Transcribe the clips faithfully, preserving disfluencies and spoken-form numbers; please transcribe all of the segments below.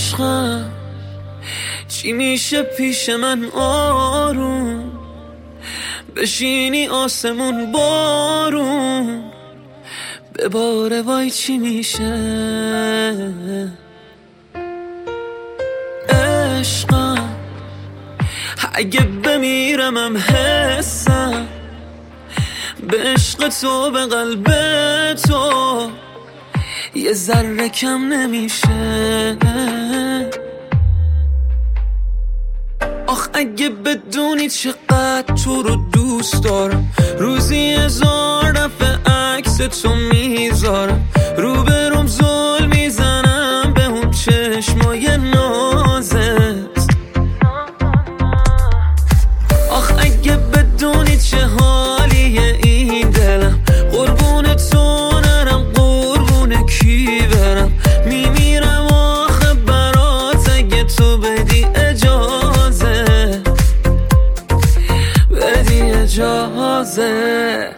عشقم چی میشه پیش من آروم بشینی آسمون بارون بباره وای چی میشه عشقم اگه بمیرمم حسم به عشق تو به قلب تو یه ذره کم نمیشه آخ اگه بدونی چقدر تو رو دوست دارم روزی هزار دفعه عکس تو میذارم رو به روم زل میزنم به اون چشمای نازت آخ اگه بدونی چه حالیه این دلم قربون تو نرم قربون کی برم میمیرم آخه برات اگه تو بدی اجازه بدی اجازه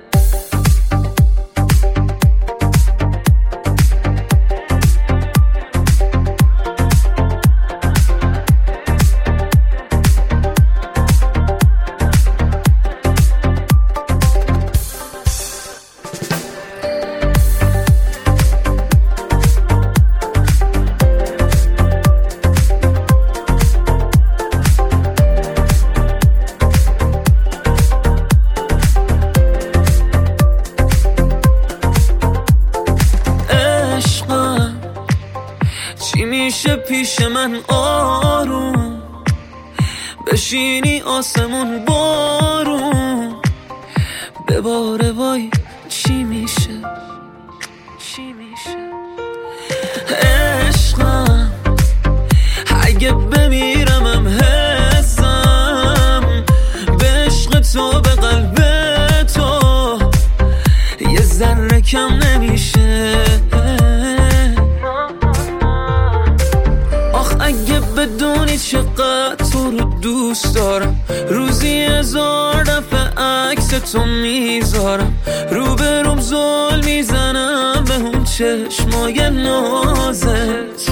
چی میشه پیش من آروم بشینی آسمون بارون بباره وای چی میشه چی میشه عشقم اگه بمیرمم حسم به عشق تو به قلب تو یه ذره کم نمیشه اگه بدونی چقدر تو رو دوست دارم روزی هزار دفعه عکس تو میذارم رو به روم زل میزنم به اون چشمای نازت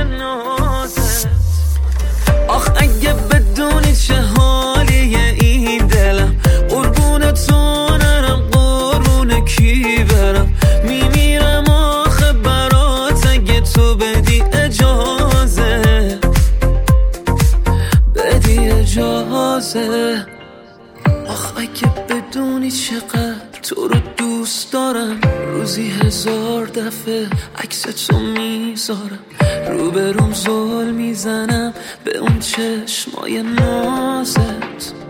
آخ اگه بدونی چه حالیه این دلم قربون تو نرم قربون کی برم میمیرم آخه برات اگه تو بدی اجازه اجازه آخ اگه بدونی چقدر تو رو دوست دارم روزی هزار دفعه عکس تو میذارم رو به روم زل میزنم به اون چشمای نازت